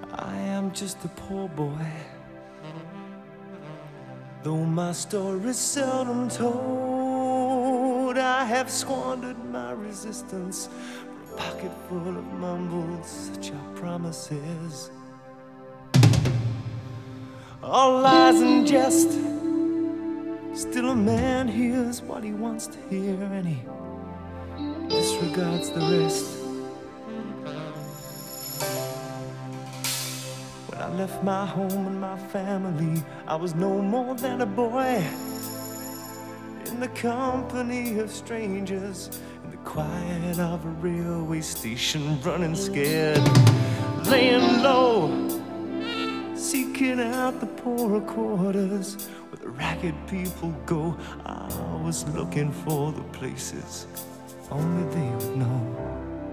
I am just a poor boy, though my story's seldom told. I have squandered my resistance for a pocket full of mumbles, such are promises. All lies and jest. Still a man hears what he wants to hear, and he disregards the rest. When I left my home and my family, I was no more than a boy, in the company of strangers, in the quiet of a railway station, running scared, laying low, seeking out the poorer quarters where the ragged people go. I was looking for the places only they would know.